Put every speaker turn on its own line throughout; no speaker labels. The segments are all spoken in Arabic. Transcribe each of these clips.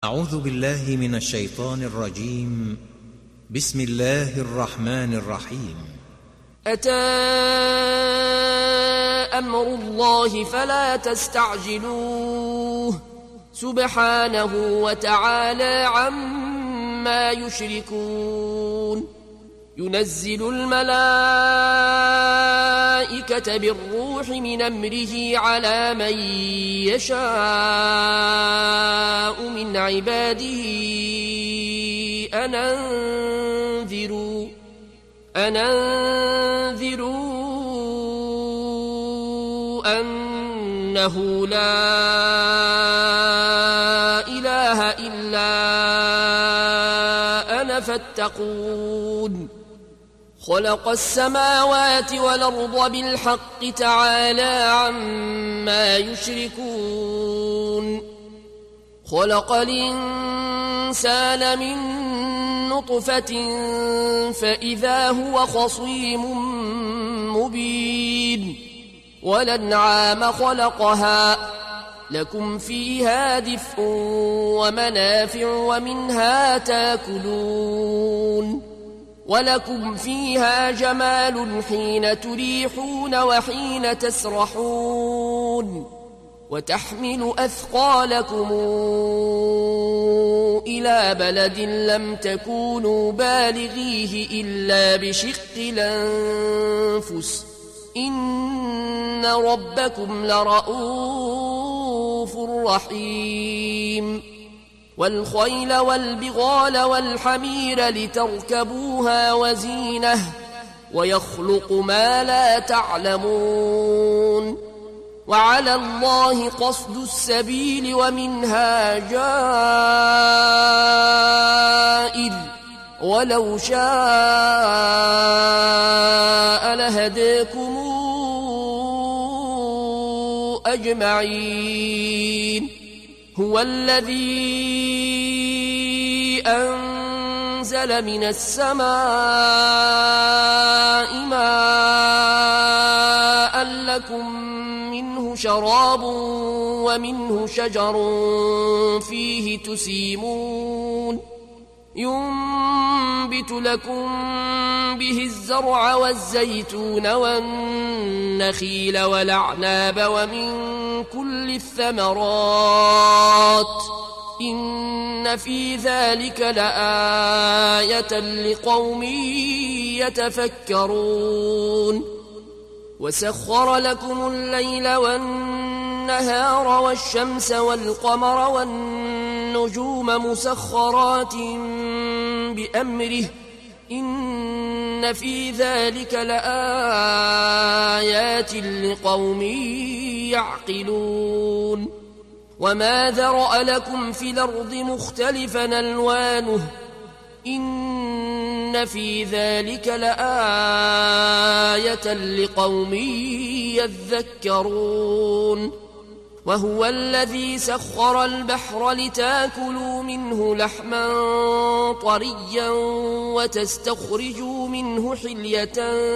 أعوذ بالله من الشيطان الرجيم. بسم الله الرحمن الرحيم.
أتى أمر الله فلا تستعجلوه سبحانه وتعالى عما يشركون. ينزل الملائكة بالروح من أمره على من يشاء من عباده أن أنذروا أنه لا إله إلا أنا فاتقون. خلق السماوات والأرض بالحق تعالى عما يشركون. خلق الإنسان من نطفة فإذا هو خصيم مبين. والأنعام خلقها لكم فيها دفء ومنافع ومنها تاكلون. ولكم فيها جمال حين تريحون وحين تسرحون. وتحمل أثقالكم إلى بلد لم تكونوا بالغيه إلا بشق الأنفس إن ربكم لرؤوف رحيم. والخيل والبغال والحمير لتركبوها وزينة ويخلق ما لا تعلمون. وعلى الله قصد السبيل ومنها جائر ولو شاء لهداكم أجمعين. هو الذي أنزل من السماء ماء لكم منه شراب ومنه شجر فيه تسيمون. ينبت لكم به الزرع والزيتون والنخيل والأعناب ومن كل الثمرات إن في ذلك لآية لقوم يتفكرون. وسخر لكم الليل والنهار والشمس والقمر والنجوم مسخرات بأمره إن في ذلك لآيات لقوم يعقلون. وما ذرأ لكم في الأرض مختلفا ألوانه إن في ذلك لآية لقوم يذكرون. وهو الذي سخر البحر لتاكلوا منه لحما طريا وتستخرجوا منه حلية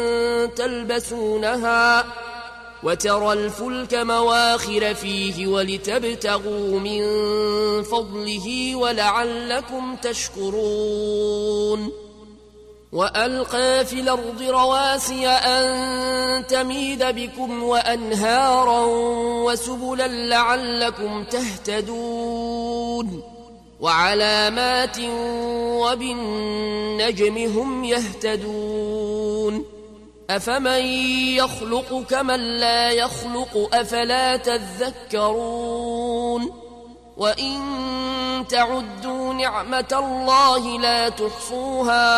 تلبسونها وترى الفلك مواخر فيه ولتبتغوا من فضله ولعلكم تشكرون. وألقى في الأرض رواسي أن تميد بكم وأنهارا وسبلا لعلكم تهتدون. وعلامات وبالنجم هم يهتدون. أفمن يخلق كمن لا يخلق أفلا تذكرون. وإن تعدوا نعمة الله لا تحصوها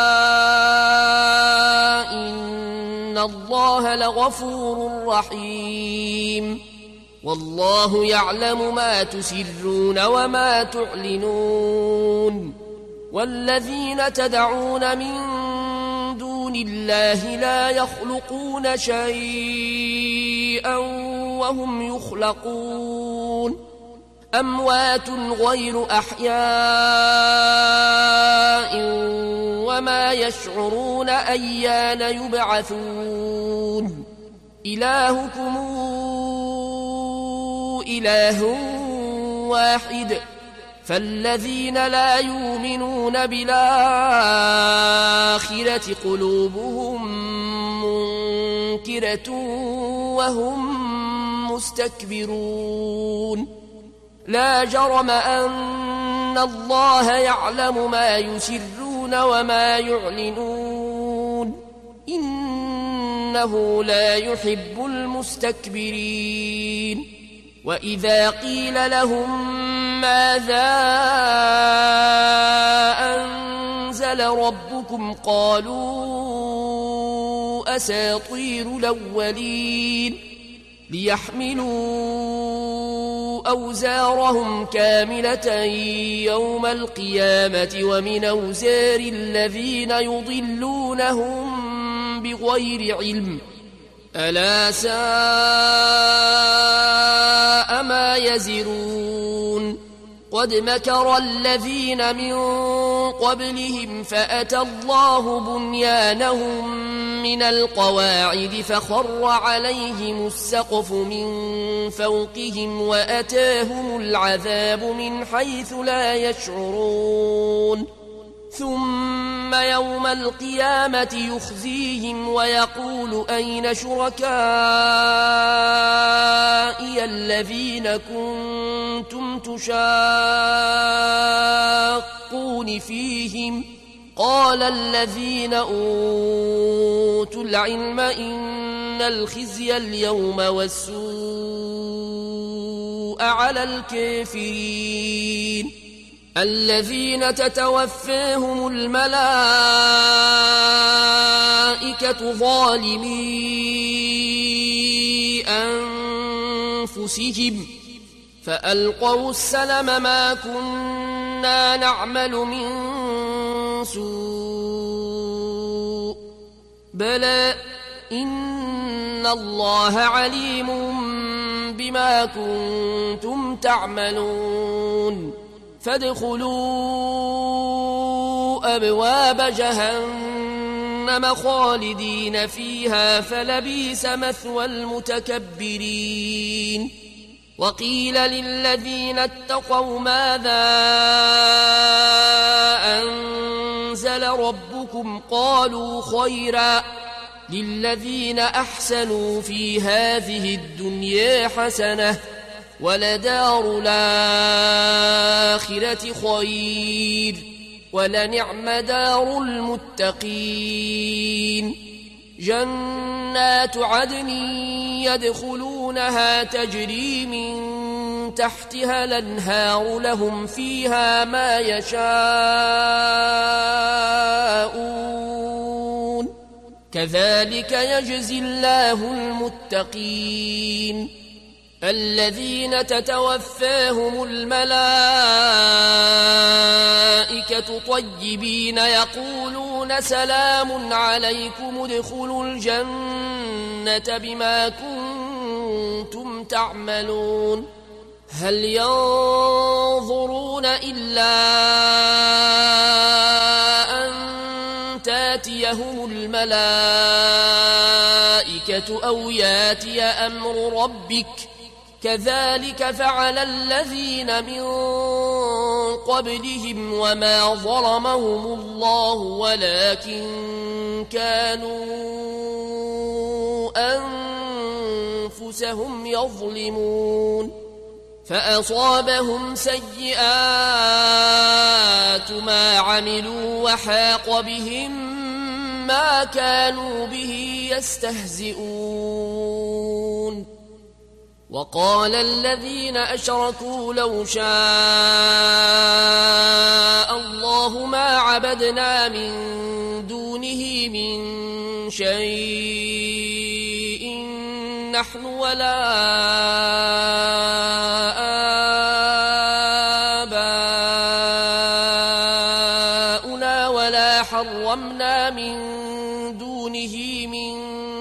إن الله لغفور رحيم. والله يعلم ما تسرون وما تعلنون. والذين تدعون من دون الله لا يخلقون شيئا وهم يخلقون. أموات غير أحياء وما يشعرون أيان يبعثون. إلهكم إله واحد فالذين لا يؤمنون بالآخرة قلوبهم منكرة وهم مستكبرون لا جرم أن الله يعلم ما يسرون وما يعلنون إنه لا يحب المستكبرين وإذا قيل لهم ماذا أنزل ربكم قالوا أساطير الأولين ليحملوا أوزارهم كاملة يوم القيامة ومن أوزار الذين يضلونهم بغير علم ألا ساء ما يزرون قد مكر الذين من قبلهم فأتى الله بنيانهم من القواعد فخر عليهم السقف من فوقهم وأتاهم العذاب من حيث لا يشعرون ثم يوم القيامة يخزيهم ويقول أين شركائي الذين كنتم تشاقون فيهم قال الذين أوتوا العلم إن الخزي اليوم والسوء على الكافرين الذين تتوفاهم الملائكة ظالمي أنفسهم فألقوا السلم ما كنا نعمل من سوء بلى إن الله عليم بما كنتم تعملون فادخلوا أبواب جهنم خالدين فيها فلبئس مثوى المتكبرين وقيل للذين اتقوا ماذا أنزل ربكم قالوا خيرا للذين أحسنوا في هذه الدنيا حسنة ولدار الآخرة خير ولنعم دار المتقين جنات عدن يدخلونها تجري من تحتها الأنهار لهم فيها ما يشاءون كذلك يجزي الله المتقين الذين تتوفاهم الملائكة طيبين يقولون سلام عليكم ادخلوا الجنة بما كنتم تعملون هل ينظرون إلا أن تاتيهم الملائكة أو ياتي أمر ربك كذلك فعل الذين من قبلهم وما ظلمهم الله ولكن كانوا أنفسهم يظلمون فأصابهم سيئات ما عملوا وحاق بهم ما كانوا به يستهزئون وقال الذين أشركوا لو شاء الله ما عبدنا من دونه من شيء نحن ولا آباؤنا ولا حرمنا من دونه من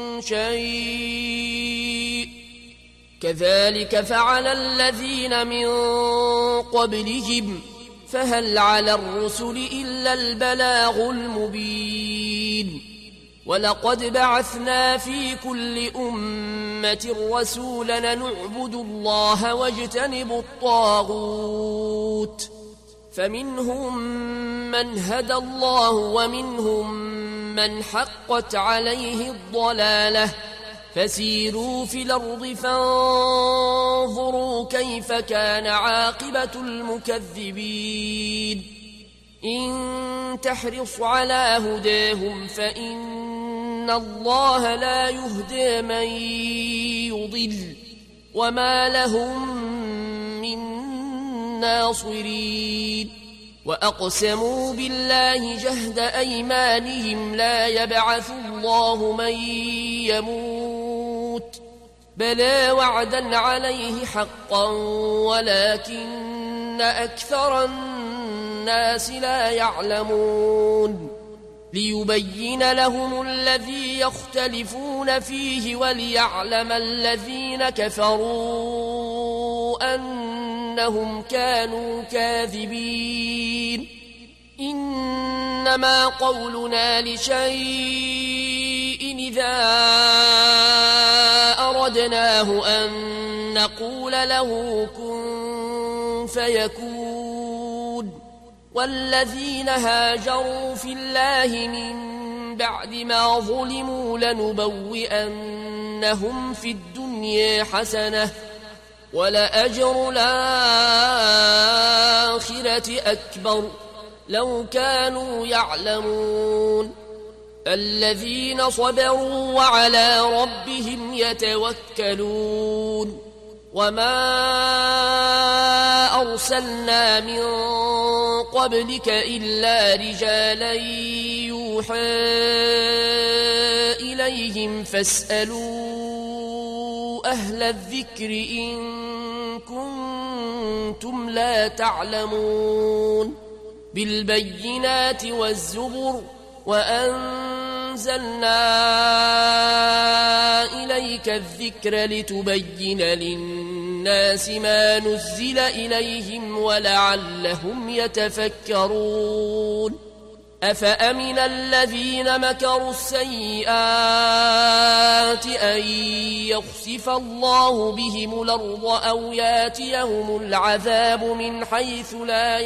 شيء كذلك فعل الذين من قبلهم فهل على الرسل إلا البلاغ المبين ولقد بعثنا في كل أمة رسولا نعبد الله واجتنب الطاغوت فمنهم من هدى الله ومنهم من حقت عليه الضلالة فسيروا في الأرض فانظروا كيف كان عاقبة المكذبين إن تحرص على هداهم فإن الله لا يهدي من يضل وما لهم من ناصرين وأقسموا بالله جهد أيمانهم لا يبعث الله من يموت بلى وعدا عليه حقا ولكن أكثر الناس لا يعلمون ليبين لهم الذي يختلفون فيه وليعلم الذين كفروا أنهم كانوا كاذبين إنما قولنا لشيء إذا أردناه أن نقول له كن فيكون والذين هاجروا في الله من بعد ما ظلموا لنبوئنهم في الدنيا حسنة ولأجر الآخرة أكبر لو كانوا يعلمون الذين صبروا وعلى ربهم يتوكلون وما أرسلنا من قبلك إلا رجالا يوحى إليهم فاسألوا أهل الذكر إن كنتم لا تعلمون بالبينات والزبر وأنزلنا إليك الذكر لتبين للناس ما نزل إليهم ولعلهم يتفكرون أفأمن الذين مكروا السيئات أن يخسف الله بهم الأرض أو ياتيهم العذاب من حيث لا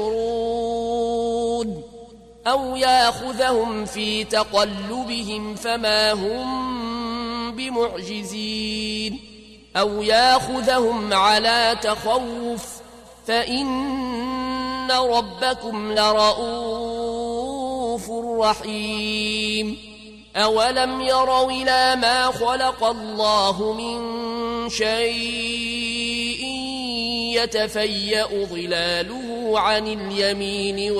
يشعرون أو ياخذهم في تقلبهم فما هم بمعجزين أو ياخذهم على تخوف فإن ربكم لرؤوف رحيم أولم يروا إلى ما خلق الله من شيء يتفيأ ظلاله عن اليمين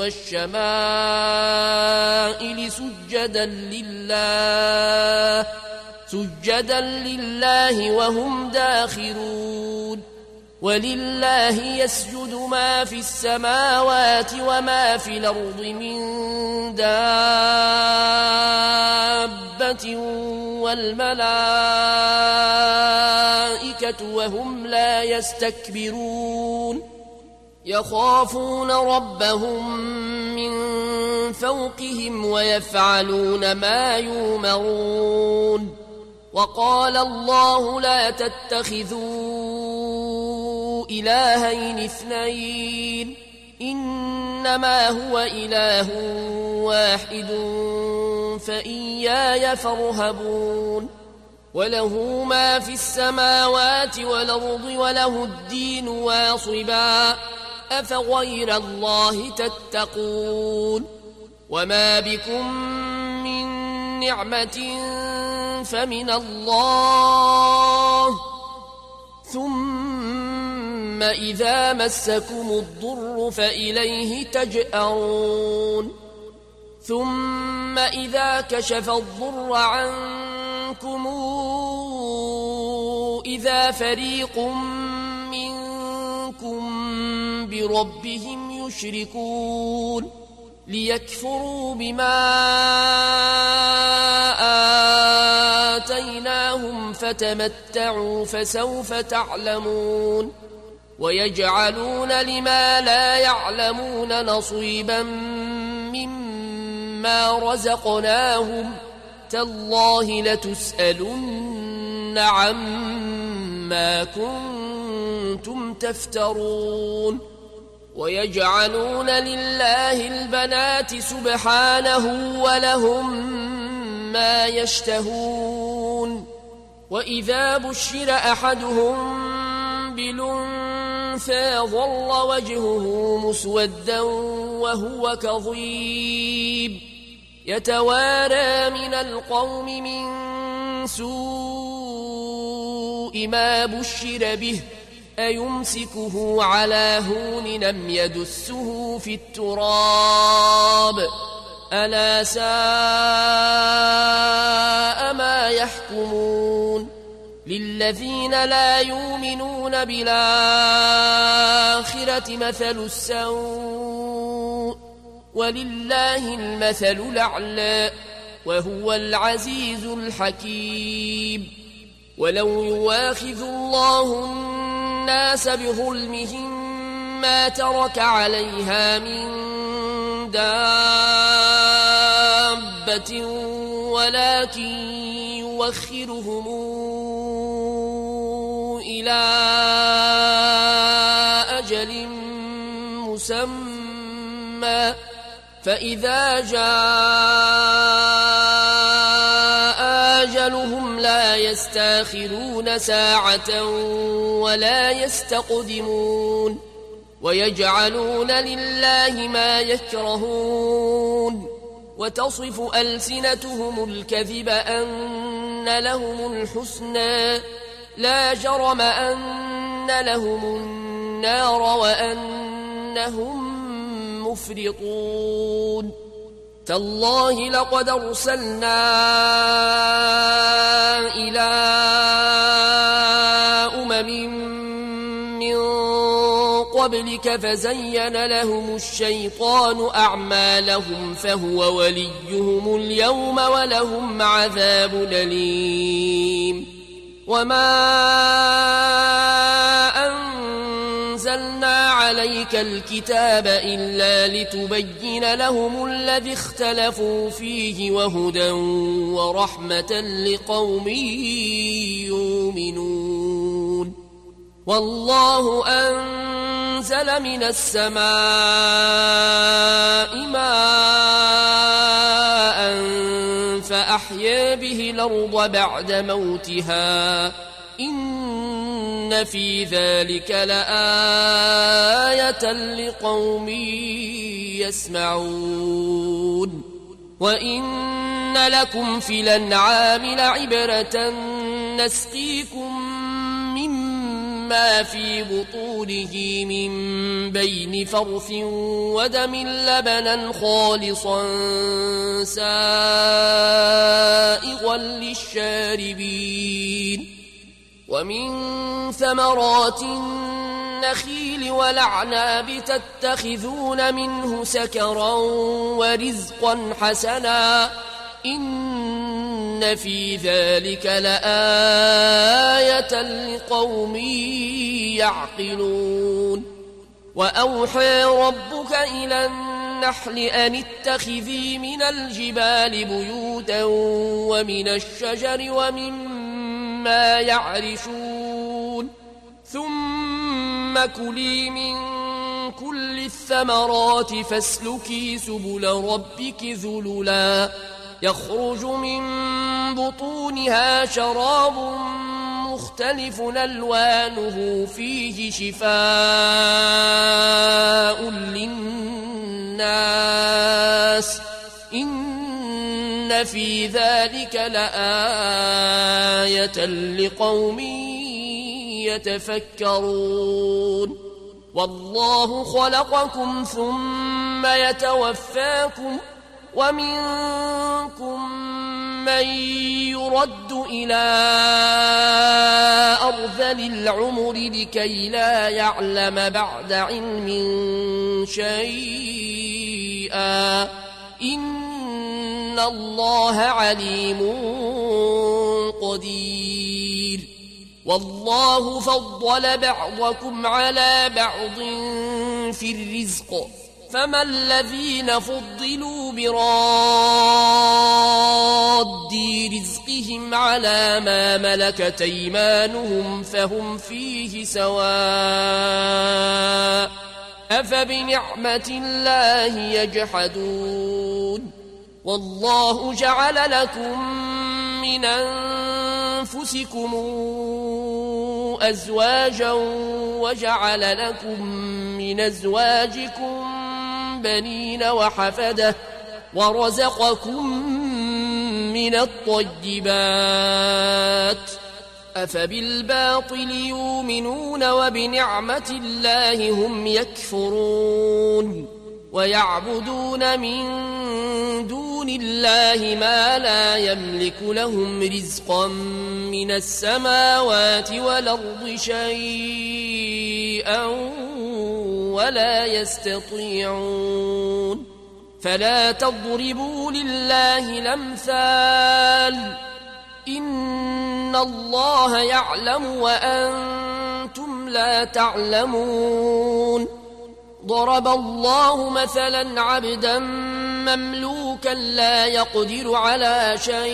والشمائل سجدا لله وهم داخرون ولله يسجد ما في السماوات وما في الأرض من دابة والملائكة وهم لا يستكبرون يخافون ربهم من فوقهم ويفعلون ما يؤمرون وقال الله لا تتخذوا إلهين اثنين إنما هو إله واحد فإياي فارهبون وله ما في السماوات والأرض وله الدين واصبا أفغير الله تتقون وما بكم من نعمة فمن الله ثم إذا مسكم الضر فإليه تجأرون ثم إذا كشف الضر عنكم إذا فريق منكم بربهم يشركون ليكفروا بما آتيناهم فتمتعوا فسوف تعلمون ويجعلون لما لا يعلمون نصيبا مما رزقناهم تالله لتسألن عما كنتم تفترون ويجعلون لله البنات سبحانه ولهم ما يشتهون وإذا بشر أحدهم بالأنثى ظل وجهه مسودا وهو كظيم يتوارى من القوم من سوء ما بشر به أيمسكه على هون أم يدسه في التراب ألا ساء ما يحكمون للذين لا يؤمنون بالآخرة مثل السوء ولله المثل الأعلى وهو العزيز الحكيم ولو يواخذ الله الناس بظلمهم ما ترك عليها من دابة ولكن يوخرهم إلى أجل مسمى فإذا جاء أجلهم لا يستاخرون ساعة ولا يستقدمون ويجعلون لله ما يكرهون وتصف ألسنتهم الكذب أن لهم الحسنى لا جرم أن لهم النار وأنهم مفرطون تالله لقد أرسلنا إلى من قبلك فزين لهم الشيطان أعمالهم فهو وليهم اليوم ولهم عذاب أليم وما أنزلنا عليك الكتاب إلا لتبين لهم الذي اختلفوا فيه وهدى ورحمة لقوم يؤمنون والله أنزل من السماء ماء فأحيا به الأرض بعد موتها إن في ذلك لآية لقوم يسمعون وإن لكم في الأنعام لعبرة نسقيكم مما في بطونه من بين فرث ودم لبنا خالصا سائغا للشاربين ومن ثمرات النخيل والأعناب تتخذون منه سكرا ورزقا حسنا إن في ذلك لآية لقوم يعقلون وأوحى ربك إلى النحل أن اتخذي من الجبال بيوتا ومن الشجر ومما يعرشون ثم كلي من كل الثمرات فاسلكي سبل ربك ذللا يخرج من بطونها شراب مختلف ألوانه فيه شفاء للناس إن في ذلك لآية لقوم يتفكرون والله خلقكم ثم يتوفاكم ومنكم من يرد إلى أرذل العمر لكي لا يعلم بعد علم شيئا إن الله عليم قدير والله فضل بعضكم على بعض في الرزق فما الذين فضلوا براد رزقهم على ما ملكت أيمانهم فهم فيه سواء أفبنعمة الله يجحدون والله جعل لكم من أنفسكم أزواجا وجعل لكم من أزواجكم بنين وحفدة ورزقكم من الطيبات أفبالباطل يؤمنون وبنعمة الله هم يكفرون ويعبدون من دون الله ما لا يملك لهم رزقا من السماوات والأرض شيئا ولا يستطيعون فلا تضربوا لله الأمثال إن الله يعلم وأنتم لا تعلمون ضرب الله مثلا عبدا مملوكا لا يقدر على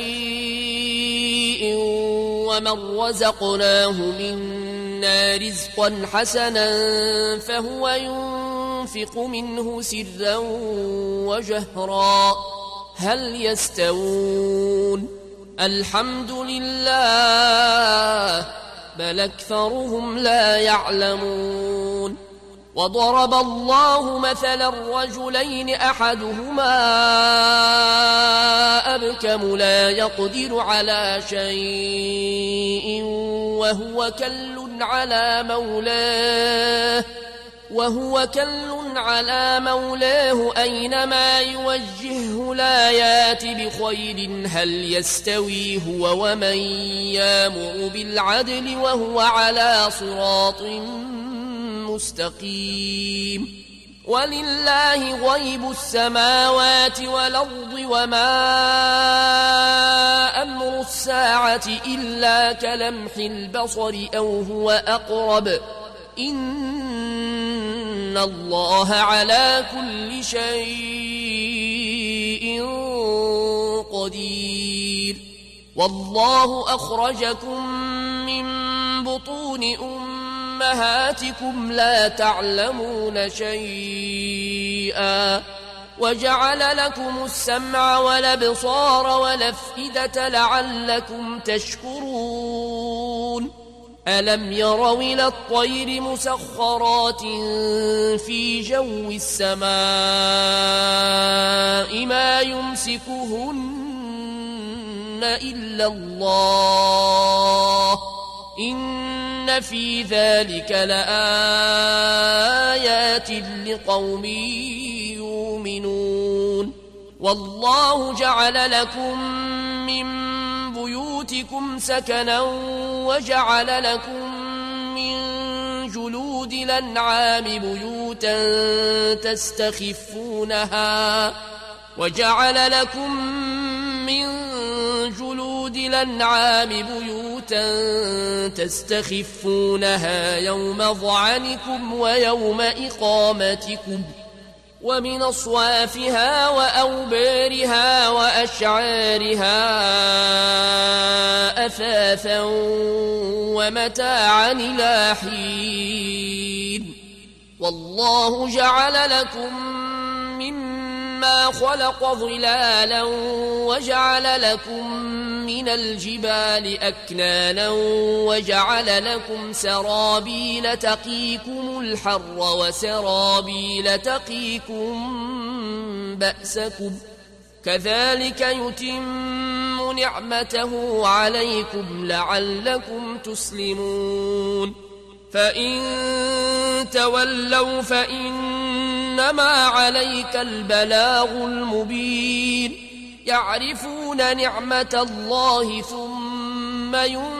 شيء ومن رزقناه منا رزقا حسنا فهو ينفق منه سرا وجهرا هل يستوون الحمد لله بل أكثرهم لا يعلمون وضرب الله مثلا رجلين أحدهما أبكم لا يقدر على شيء وهو كل على مولاه أينما يوجهه لا يات بخير هل يستوي هو ومن يامر بالعدل وهو على صراط مستقيم ولله غيب السماوات والأرض وما أمر الساعة إلا كلمح البصر أو هو أقرب إن الله على كل شيء قدير والله أخرجكم من بطون أمهاتكم لا تعلمون شيئا وجعل لكم السمع والأبصار والأفئدة لعلكم تشكرون ألم يروا إلى الطير مسخرات في جو السماء ما يمسكهن إلا الله إن في ذلك لآيات لقوم يؤمنون والله جعل لكم من بيوتكم سكنا وجعل لكم من جلود الأنعام بيوتا تستخفونها يوم ظعنكم ويوم إقامتكم ومن أصوافها وأوبارها وأشعارها أثاثا ومتاعا إلى حين والله جعل لكم مما خلق ظلالا وجعل لكم من الجبال أكنانا وجعل لكم سرابيل تقيكم الحر وسرابيل تقيكم بأسكم كذلك يتم نعمته عليكم لعلكم تسلمون فإن تولوا فإنما عليك البلاغ المبين يعرفون نعمة الله ثم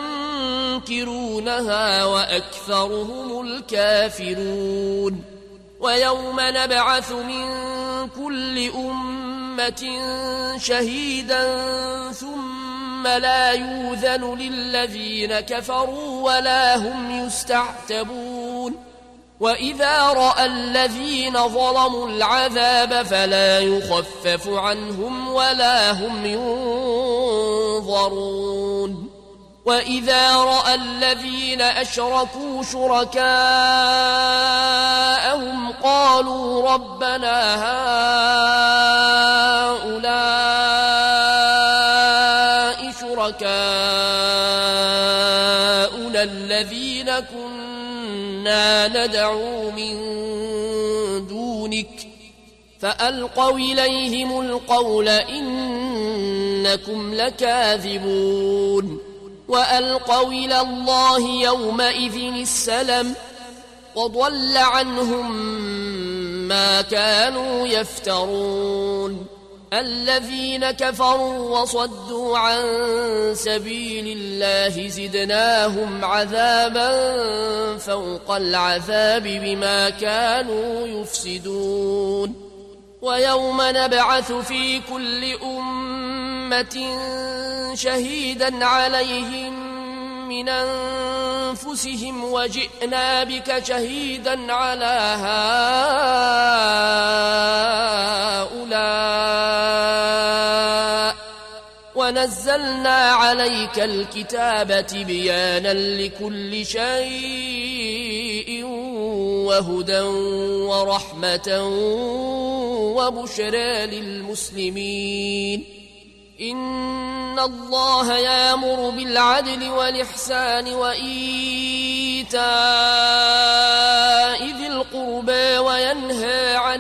ينكرونها وأكثرهم الكافرون ويوم نبعث من كل أمة شهيدا ثم لا يؤذن للذين كفروا ولا هم يستعتبون وإذا رأى الذين ظلموا العذاب فلا يخفف عنهم ولا هم ينظرون وإذا رأى الذين أشركوا شركاءهم قالوا ربنا هؤلاء شركاؤنا الذين كنا ندعو من دونك فألقوا إليهم القول إنكم لكاذبون وألقوا إلى الله يومئذ السلم وضل عنهم ما كانوا يفترون الذين كفروا وصدوا عن سبيل الله زدناهم عذابا فوق العذاب بما كانوا يفسدون ويوم نبعث في كل أمة شهيدا عليهم من أنفسهم وجئنا بك شهيدا على هؤلاء ونزلنا عليك الكتاب تبيانا لكل شيء وهدى ورحمة وبشرى للمسلمين إن الله يأمر بالعدل والإحسان وإيتاء ذي القربى وينهى عن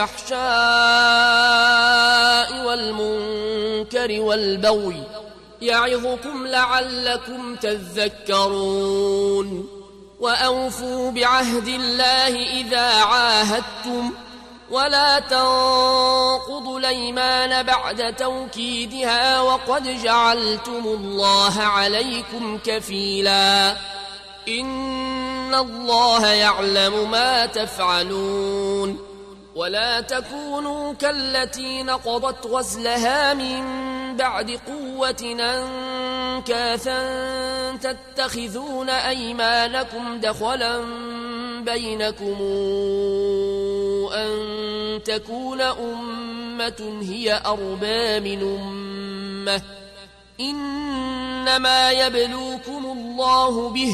الفحشاء والمنكر والبغي يعظكم لعلكم تذكرون وأوفوا بعهد الله إذا عاهدتم ولا تنقضوا الأيمان بعد توكيدها وقد جعلتم الله عليكم كفيلا إن الله يعلم ما تفعلون ولا تكونوا كالتي نقضت غزلها من بعد قوة أنكاثا تتخذون أيمانكم دخلا بينكم أن تكون أمة هي أربى من أمة إنما يبلوكم الله به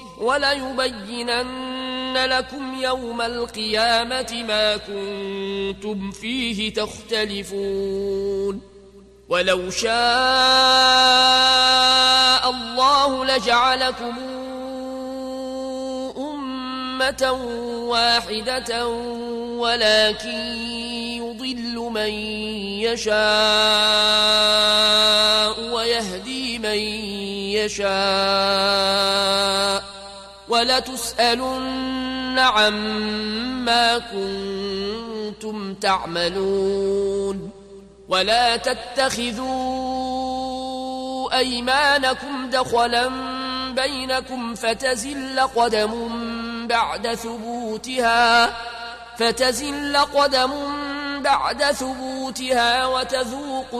وليبينن لكم يوم القيامة ما كنتم فيه تختلفون ولو شاء الله لجعلكم أمة واحدة ولكن يضل من يشاء ويهدي من يشاء ولتسألن عما كنتم تعملون ولا تتخذوا أيمانكم دخلا بينكم فتزل قدم بعد ثبوتها وتذوقوا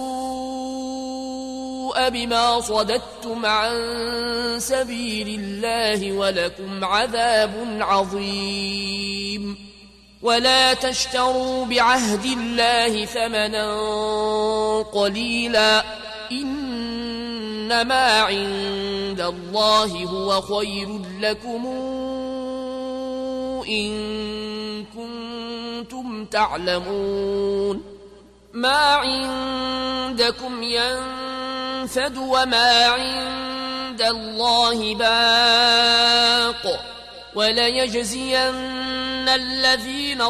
السوء بما صددتم عن سبيل الله ولكم عذاب عظيم ولا تشتروا بعهد الله ثمنا قليلا إنما عند الله هو خير لكم إن كنتم تعلمون ما عندكم ينفد وما عند الله باق وليجزين الذين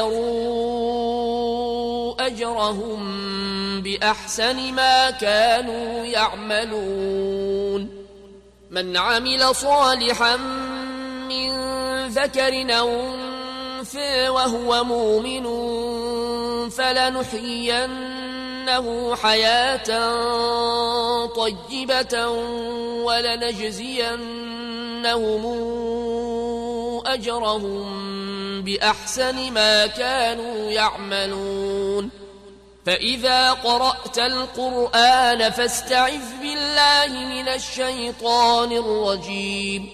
صبروا أجرهم بأحسن ما كانوا يعملون من عمل صالحا من ذكر أو أنثى وهو مؤمن فلنحيينه حياة طيبة ولنجزينهم أجرهم بأحسن ما كانوا يعملون فإذا قرأت القرآن فاستعذ بالله من الشيطان الرجيم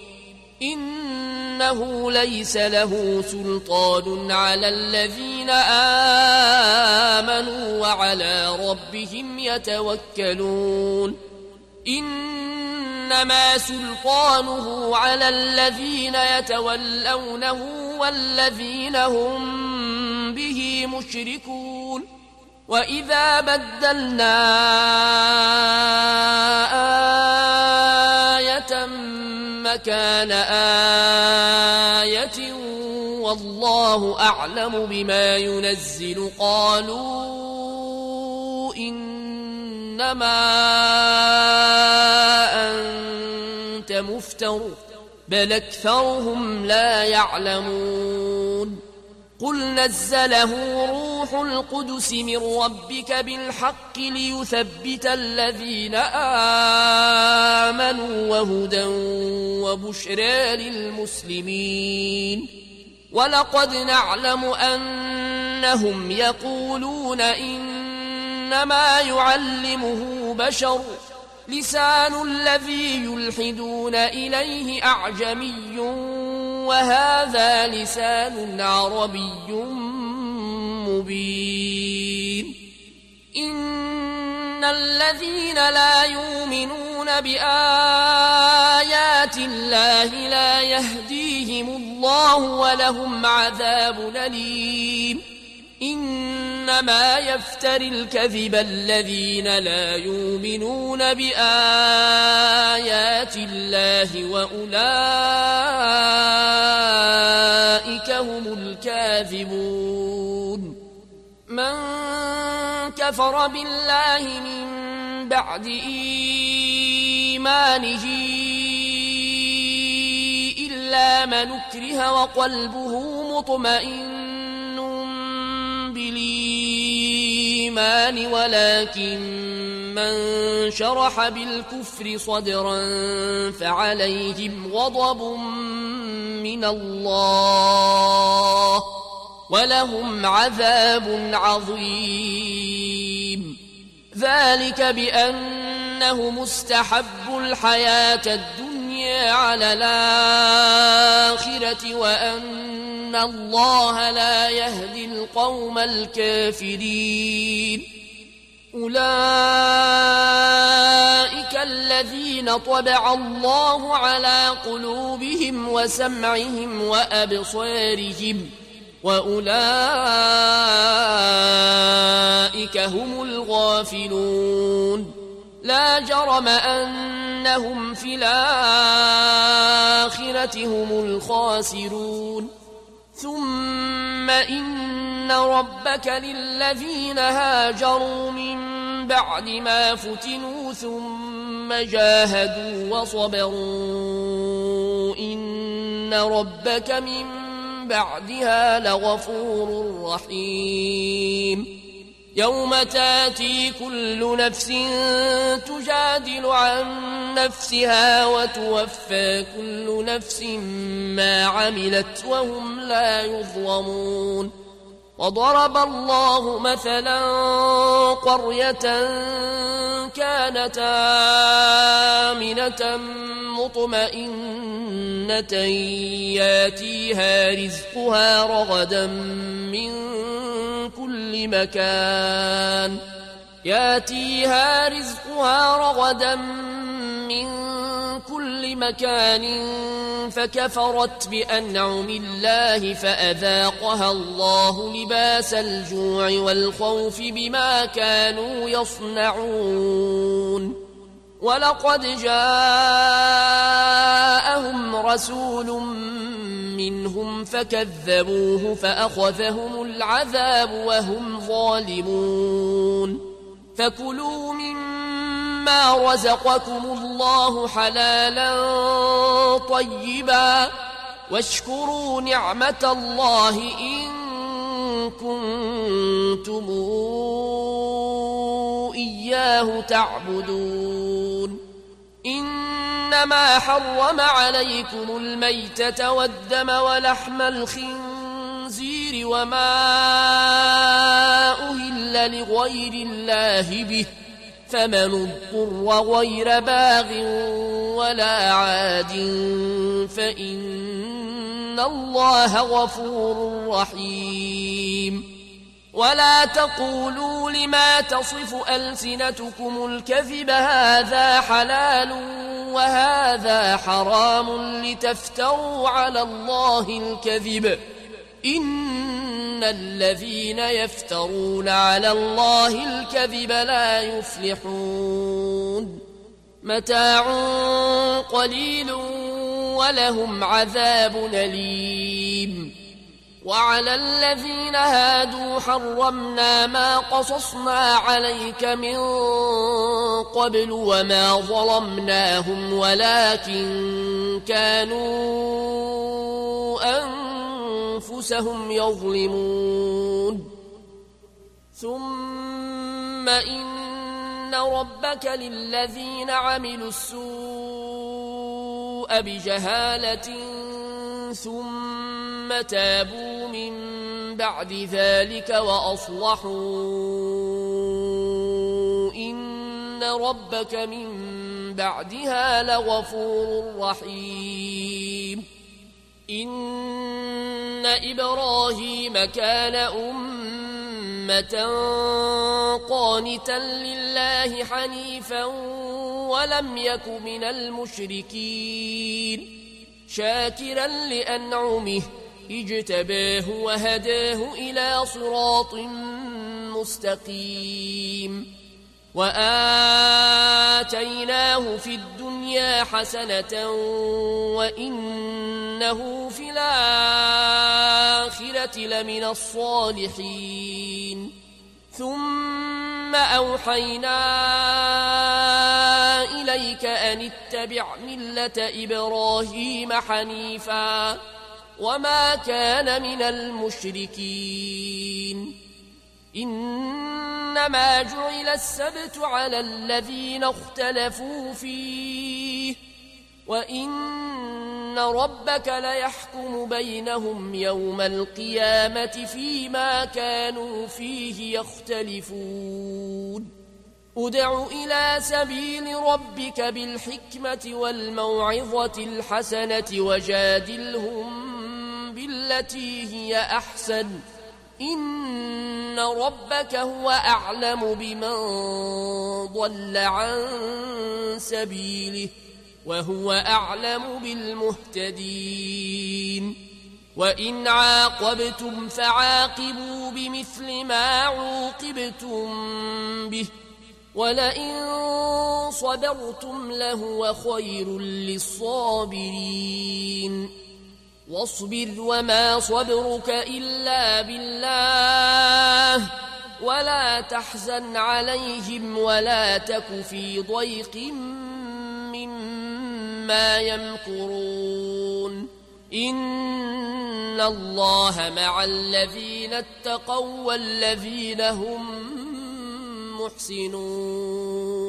إنه ليس له سلطان على الذين آمنوا وعلى ربهم يتوكلون إنما سلطانه على الذين يتولونه والذين هم به مشركون وإذا بدلنا آية مكان آية والله أعلم بما ينزل قالوا إنما أنت مفتر بل أكثرهم لا يعلمون قل نزله روح القدس من ربك بالحق ليثبت الذين آمنوا وهدى وبشرى للمسلمين ولقد نعلم أنهم يقولون إنما يعلمه بشر لسان الذي يلحدون إليه أعجمي وهذا لسان عربي مبين إن الذين لا يؤمنون بآيات الله لا يهديهم الله ولهم عذاب أليم إنما يفتري الكذب الذين لا يؤمنون بآيات الله وأولئك هم الكاذبون من كفر بالله من بعد إيمانه إلا من أكره وقلبه مطمئن بالإيمان ولكن من شرح بالكفر صدرا فعليهم غضب من الله ولهم عذاب عظيم ذلك بأنهم استحبوا الحياة الدنيا على الآخرة وأن الله لا يهدي القوم الكافرين أولئك الذين طبع الله على قلوبهم وسمعهم وأبصارهم وأولئك هم الغافلون لا جرم أنهم في الآخرة هم الخاسرون ثم إن ربك للذين هاجروا من بعد ما فتنوا ثم جاهدوا وصبروا إن ربك من بعدها لغفور رحيم يوم تاتي كل نفس تجادل عن نفسها وتوفى كل نفس ما عملت وهم لا يظلمون وضرب الله مثلا قرية كانت آمنة مطمئنة ياتيها رزقها رغدا من كل مكان فكفرت بأنعم الله فأذاقها الله لباس الجوع والخوف بما كانوا يصنعون ولقد جاءهم رسول منهم فكذبوه فأخذهم العذاب وهم ظالمون فكلوا مما رزقكم الله حلالا طيبا واشكروا نعمة الله إن كنتم إياه تعبدون إنما حرم عليكم الميتة والدم ولحم الخنزير وما أهل لغير الله به فمن اضطر غير باغ ولا عاد فإن الله غفور رحيم ولا تقولوا لما تصف ألسنتكم الكذب هذا حلال وهذا حرام لتفتروا على الله الكذب إن الذين يفترون على الله الكذب لا يفلحون متاع قليل ولهم عذاب أليم وعلى الذين هادوا حرمنا ما قصصنا عليك من قبل وما ظلمناهم ولكن كانوا أنفسهم يظلمون ثم إن ربك للذين عملوا السوء بجهالة ثم تابوا من بعد ذلك وأصلحوا إن ربك من بعدها لغفور رحيم إن إبراهيم كان أمة قانتا لله حنيفا ولم يك من المشركين شاكرا لأنعمه اجتباه وهداه إلى صراط مستقيم وآتيناه في الدنيا حسنة وإنه في الآخرة لمن الصالحين ثم أوحينا إليك أن اتبع ملة إبراهيم حنيفا وما كان من المشركين إنما جعل السبت على الذين اختلفوا فيه وإن ربك ليحكم بينهم يوم القيامة فيما كانوا فيه يختلفون ادع إلى سبيل ربك بالحكمة والموعظة الحسنة وجادلهم بالتي هي أحسن إن ربك هو أعلم بمن ضل عن سبيله وهو أعلم بالمهتدين وإن عاقبتم فعاقبوا بمثل ما عوقبتم به ولئن صبرتم لهو خير للصابرين واصبر وما صبرك إلا بالله ولا تحزن عليهم ولا تك في ضيق مما يمكرون إن الله مع الذين اتقوا والذين هم محسنون